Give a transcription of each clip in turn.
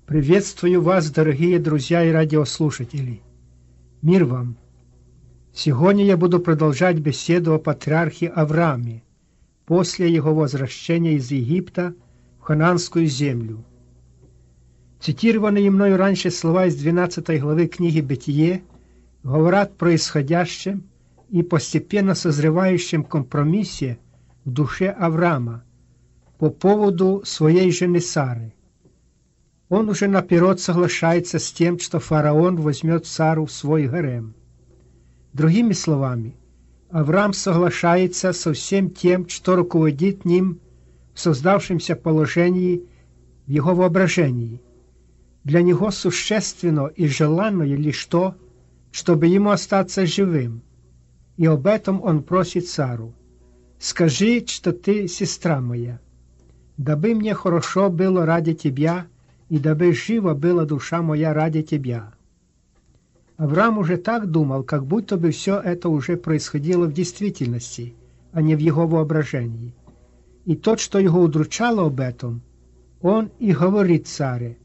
Приветствую вас, дорогие друзья и радиослушатели. Мир вам! Сегодня я буду продолжать беседу о патриархе Аврааме после его возвращения из Египта в Ханаанскую землю. Цитированные мною раньше слова из 12 главы книги «Бытие» говорят о происходящем и постепенно созревающем компромиссе в душе Авраама по поводу своей жены Сары. Он уже наперед соглашается с тем, что фараон возьмет Сару в свой гарем. Другими словами, Авраам соглашается со всем тем, что руководит ним в создавшемся положении в его воображении. Для него существенно и желанное лишь то, чтобы ему остаться живым, и об этом он просит Сару. «Скажи, что ты сестра моя, дабы мне хорошо было ради тебя, и дабы жива была душа моя ради тебя». Авраам уже так думал, как будто бы все это уже происходило в действительности, а не в его воображении. И тот, что его удручало об этом, он и говорит Саре: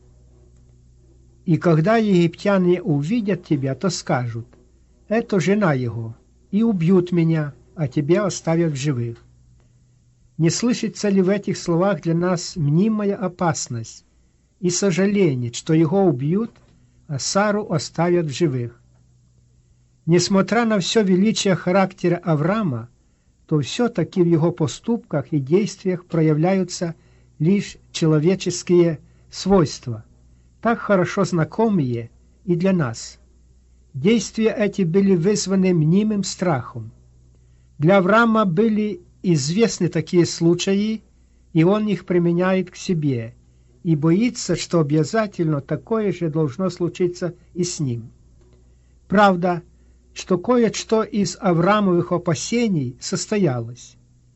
«И когда египтяне увидят тебя, то скажут: это жена его, и убьют меня, а тебя оставят в живых». Не слышится ли в этих словах для нас мнимая опасность и сожаление, что его убьют, а Сару оставят в живых? Несмотря на все величие характера Авраама, то все-таки в его поступках и действиях проявляются лишь человеческие свойства, так хорошо знакомые и для нас. Действия эти были вызваны мнимым страхом. Для Авраама были известны такие случаи, и он их применяет к себе, и боится, что обязательно такое же должно случиться и с ним. Правда, что кое-что из Авраамовых опасений состоялось.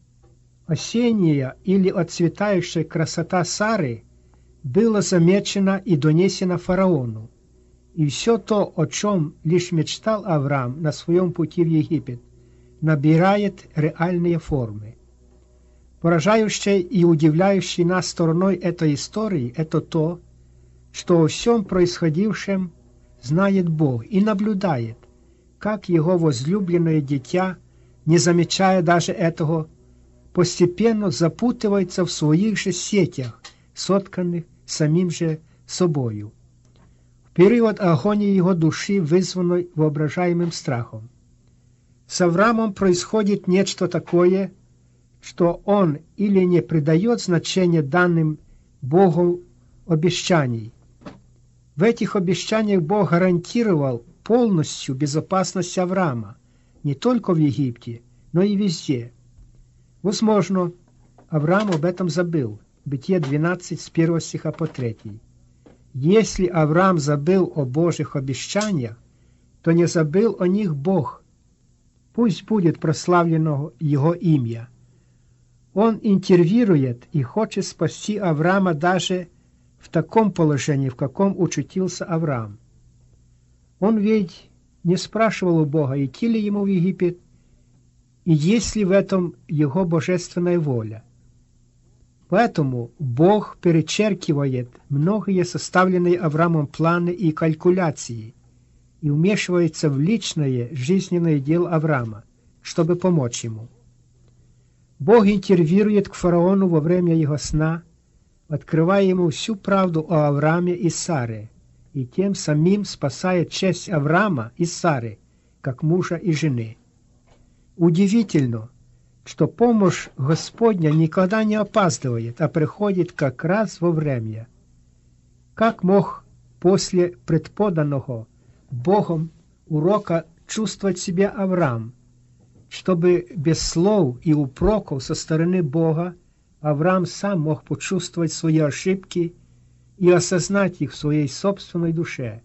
Осенняя или отцветающая красота Сары была замечена и донесена фараону, и все то, о чем лишь мечтал Авраам на своем пути в Египет, набирает реальные формы. Поражающей и удивляющей нас стороной этой истории – это то, что о всем происходившем знает Бог и наблюдает, как его возлюбленное дитя, не замечая даже этого, постепенно запутывается в своих же сетях, сотканных самим же собою, в период агонии его души, вызванной воображаемым страхом. С Авраамом происходит нечто такое, что он или не придает значения данным Богу обещаний. В этих обещаниях Бог гарантировал полностью безопасность Авраама, не только в Египте, но и везде. Возможно, Авраам об этом забыл. Бытие 12, с 1 стиха по 3. Если Авраам забыл о Божьих обещаниях, то не забыл о них Бог. Пусть будет прославлено его имя. Он интервьюирует и хочет спасти Авраама даже в таком положении, в каком очутился Авраам. Он ведь не спрашивал у Бога, идти ли ему в Египет, и есть ли в этом его божественная воля. Поэтому Бог перечеркивает многие составленные Авраамом планы и калькуляции и вмешивается в личное жизненное дело Авраама, чтобы помочь ему. Бог интервьюирует к фараону во время его сна, открывая ему всю правду о Аврааме и Саре, и тем самим спасает честь Авраама и Сары, как мужа и жены. Удивительно, что помощь Господня никогда не опаздывает, а приходит как раз вовремя. Как мог после предподанного Богом урока чувствовать себя Авраам, чтобы без слов и упреков со стороны Бога Авраам сам мог почувствовать свои ошибки и осознать их в своей собственной душе?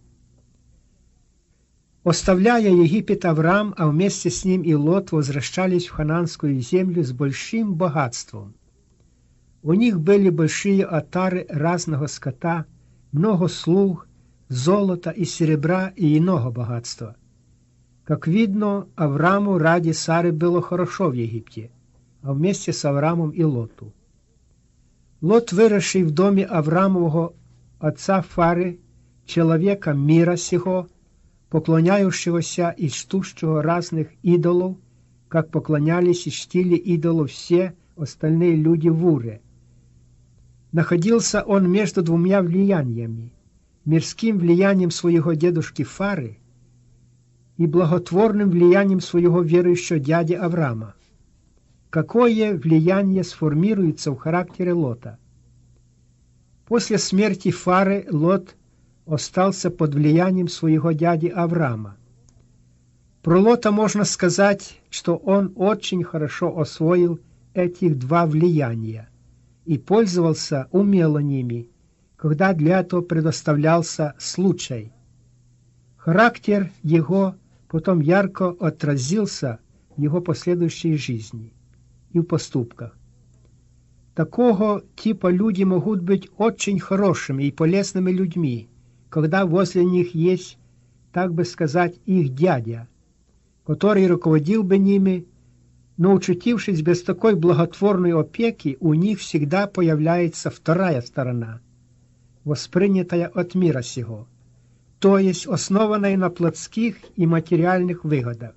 Оставляя Египет, Авраам, а вместе с ним и Лот, возвращались в Ханаанскую землю с большим богатством. У них были большие отары разного скота, много слуг, золота и серебра и иного богатства. Как видно, Аврааму ради Сары было хорошо в Египте, а вместе с Авраамом и Лоту. Лот, выросший в доме Авраамового, отца Фары, человека мира сего, поклоняющегося и чтущего разных идолов, как поклонялись и чтили идолов все остальные люди в Уре. Находился он между двумя влияниями, мирским влиянием своего дедушки Фары и благотворным влиянием своего верующего дяди Авраама. Какое влияние сформируется в характере Лота? После смерти Фары Лот остался под влиянием своего дяди Авраама. Про Лота можно сказать, что он очень хорошо освоил этих два влияния и пользовался умело ними, когда для этого предоставлялся случай. Характер его потом ярко отразился в его последующей жизни и в поступках. Такого типа люди могут быть очень хорошими и полезными людьми, когда возле них есть, так бы сказать, их дядя, который руководил бы ними, но, очутившись без такой благотворной опеки, у них всегда появляется вторая сторона, воспринятая от мира сего, то есть основанная на плотских и материальных выгодах.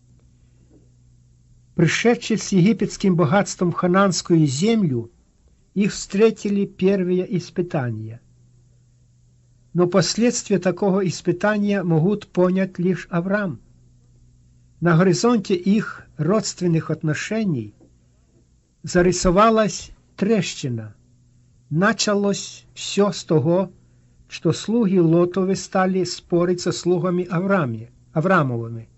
Пришедшие с египетским богатством в хананскую землю, их встретили первые испытания. Но последствия такого испытания могут понять лишь Авраам. На горизонте их родственных отношений зарисовалась трещина. Началось все с того, что слуги Лотовы стали спорить со слугами Авраамовыми.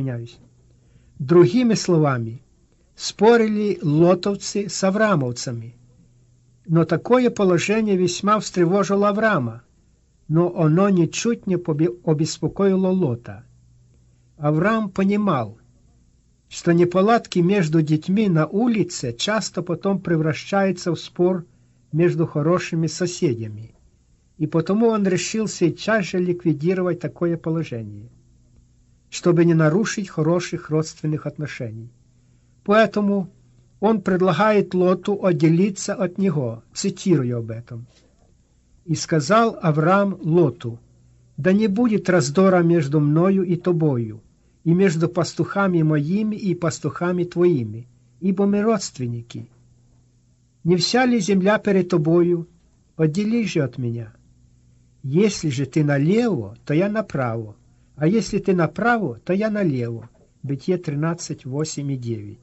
Другими словами, спорили лотовцы с авраамовцами. Но такое положение весьма встревожило Авраама, но оно ничуть не обеспокоило Лота. Авраам понимал, что неполадки между детьми на улице часто потом превращаются в спор между хорошими соседями, и потому он решил сейчас же ликвидировать такое положение, чтобы не нарушить хороших родственных отношений. Поэтому он предлагает Лоту отделиться от него, цитирую об этом. «И сказал Авраам Лоту: да не будет раздора между мною и тобою, и между пастухами моими и пастухами твоими, ибо мы родственники. Не вся ли земля перед тобою? Отделись же от меня. Если же ты налево, то я направо, а если ты направо, то я налево». Бытие 13, 8 и 9.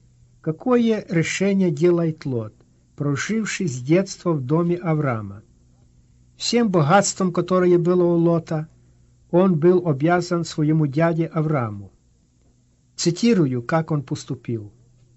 Какое решение делает Лот, проживший с детства в доме Авраама? Всем богатством, которое было у Лота, он был обязан своему дяде Аврааму. Цитирую, как он поступил.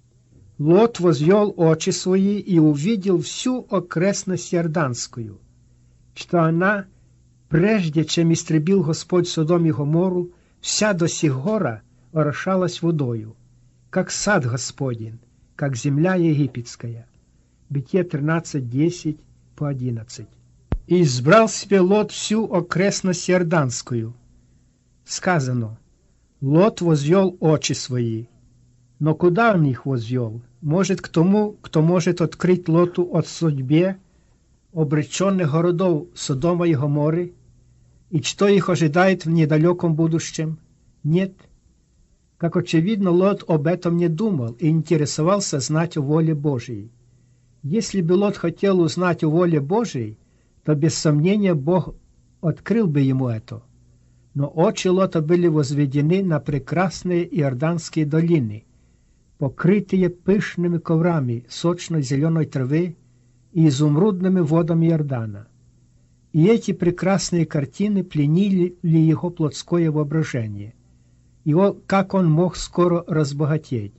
«Лот возвел очи свои и увидел всю окрестность Иорданскую, что она, прежде чем истребил Господь Содом и Гоморру, вся до сих гора орошалась водою, как сад Господень, как земля египетская». Бытие 13:10 по 11. «И избрал себе Лот всю окрестность Иорданскую». Сказано, Лот возвел очи свои. Но куда он их возвел? Может, к тому, кто может открыть Лоту от судьбе обреченных городов Содома и Гоморры, и что их ожидает в недалеком будущем? Нет. Как очевидно, Лот об этом не думал и интересовался знать о воле Божией. Если бы Лот хотел узнать о воле Божией, то без сомнения Бог открыл бы ему это. Но очи Лота были возведены на прекрасные иорданские долины, покрытые пышными коврами сочной зеленой травы и изумрудными водами Иордана. И эти прекрасные картины пленили ли его плотское воображение, и как он мог скоро разбогатеть,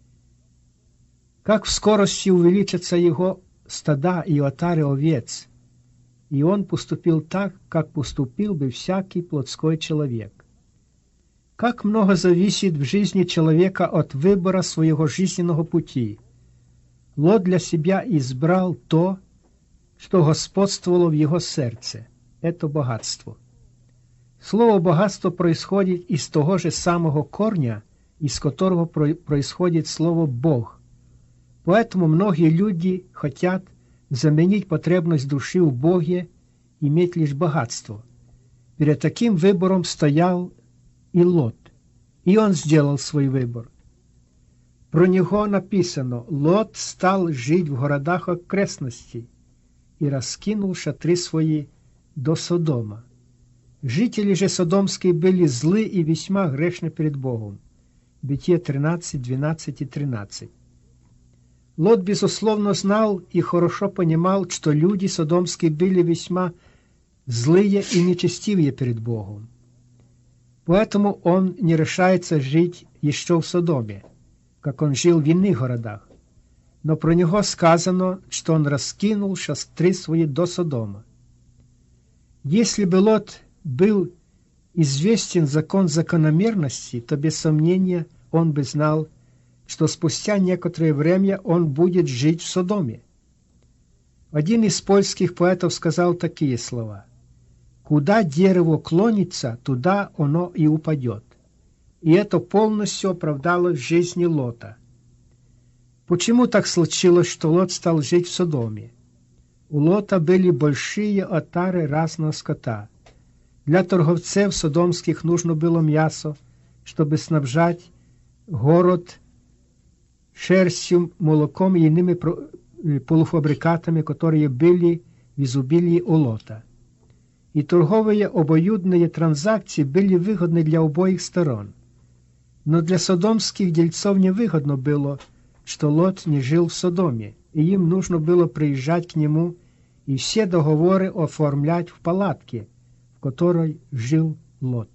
как в скорости увеличатся его стада и отары овец, и он поступил так, как поступил бы всякий плотской человек. Как много зависит в жизни человека от выбора своего жизненного пути. Лот для себя избрал то, что господствовало в его сердце. Это богатство. Слово «богатство» происходит из того же самого корня, из которого происходит слово «Бог». Поэтому многие люди хотят заменить потребность души в Боге иметь лишь богатство. Перед таким выбором стоял и Лот, и он сделал свой выбор. Про него написано: «Лот стал жить в городах окрестностей и раскинул шатры свои до Содома». Жители же Содомские были злы и весьма грешны перед Богом. Бытие 13, 12 и 13. Лот, безусловно, знал и хорошо понимал, что люди Содомские были весьма злые и нечестивые перед Богом. Поэтому он не решается жить еще в Содоме, как он жил в иных городах. Но про него сказано, что он раскинул шатры свои до Содома. Если бы Лот был известен закон закономерности, то без сомнения он бы знал, что спустя некоторое время он будет жить в Содоме. Один из польских поэтов сказал такие слова: «Куда дерево клонится, туда оно и упадет». И это полностью оправдалось в жизни Лота. Почему так случилось, что Лот стал жить в Содоме? У Лота были большие отары разного скота. Для торговцев содомских нужно было мясо, чтобы снабжать город шерстью, молоком и иными полуфабрикатами, которые были в изобилии у Лота. И торговые обоюдные транзакции были выгодны для обоих сторон. Но для содомских дельцов невыгодно было, что Лот не жил в Содоме, и им нужно было приезжать к нему и все договоры оформлять в палатке, в которой жил Лот.